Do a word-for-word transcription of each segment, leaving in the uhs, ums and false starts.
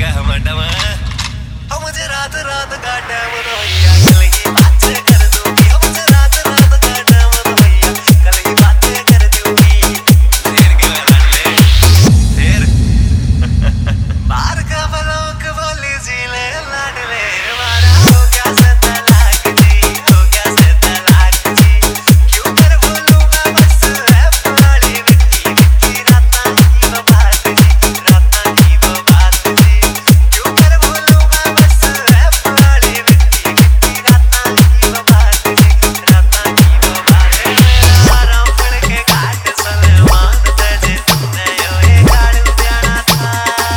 कह मैडम हम मुझे रात रात का टाइम दो भैया कल की बातें कर दूंगी हम मुझे रात रात का टाइम दो भैया कल की बातें कर दूंगी शेर के लड़ने शेर बाहर का बलोक बोली जी ले लाडले मारा हो गया से तलाक जी हो गया से तलाक जी क्यों कर बोलूंगा बस है पुरानी मिट्टी मिट्टी राता की वो बात जी राता की वो बात जी क्यों कर बोलूंगा बस है पुरानी मिट्टी मिट्टी राता की वो बात जी राता की वो बात मेरा आराम पड़ के काट सलमान तेजे ने यो ये गाड़ जाना था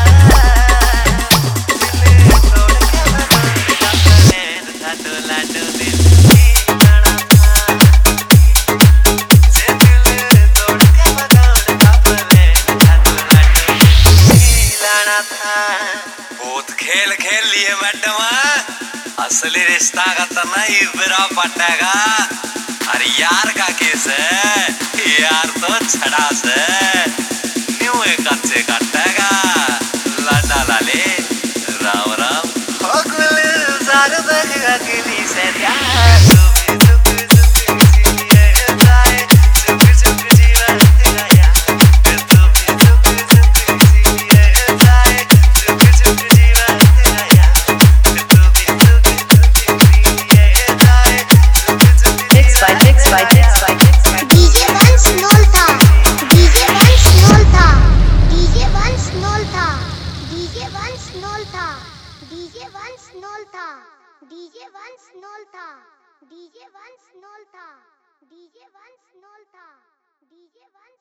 बहुत खेल खेल लिए मैडम असली रिश्ता का तो नहीं बिरा पटेगा अरे यार का केस है यार तो छड़ा से न्यू एक अच्छे काटेगा लाडा लाले राम राम हो कुल जार देगा किली से यार डीजे वंस नोल था डीजे वंस नोल था डीजे वंस नोल था डीजे वंस नोल था डीजे वंस